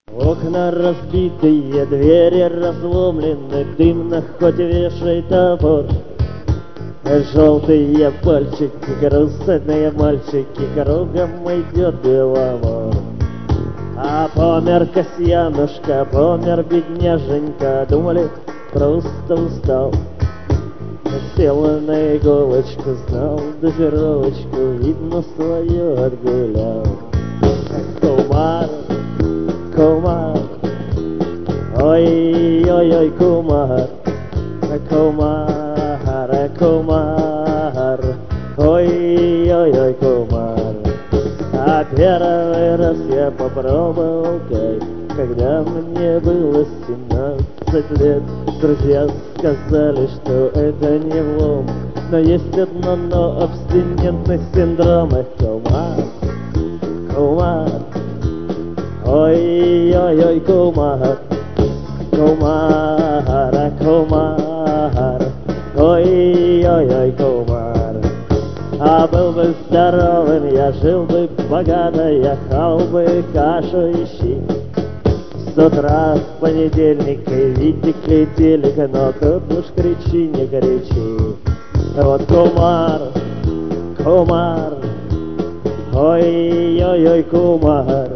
Окна разбитые, двери разломлены, дымно хоть вешай топор. Желтые пальчики, грустные мальчики, кругом идет беломор. А помер Касьянушка, помер бедняженька, думали, просто устал. Сел на иголочку, знал дозировочку, видно, свое отгулял. Кумар, кумар, ой-ой-ой, кумар, кумар, кумар, ой-ой-ой, кумар. А первый раз я попробовал кайф, когда мне было 17 лет. Друзья сказали, что это не влом, но есть одно но: абстинентный синдром. Кумар, кумар, ой-ой-ой, кумар, кумар, кумар, ой-ой-ой, кумар. А был бы здоровым, я жил бы богато, я хал бы кашу и щи. С утра в понедельник видите телек, но тут уж кричи, не кричи. Вот кумар, кумар, ой-ой-ой, кумар,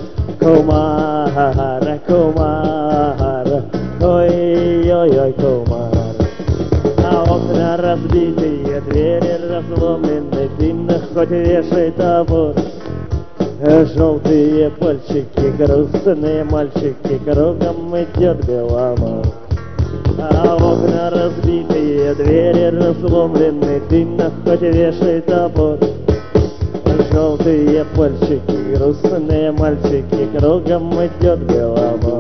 кумар, кумар, ой-ой-ой, кумар. А окна разбитые, двери разломлены, дымно хоть вешай топор. Желтые пальчики, грустные мальчики, кругом идет беломор. А окна разбитые, двери разломлены, дымно хоть вешай топор. Желтые пальчики, грустные мальчики, кругом идет беломор.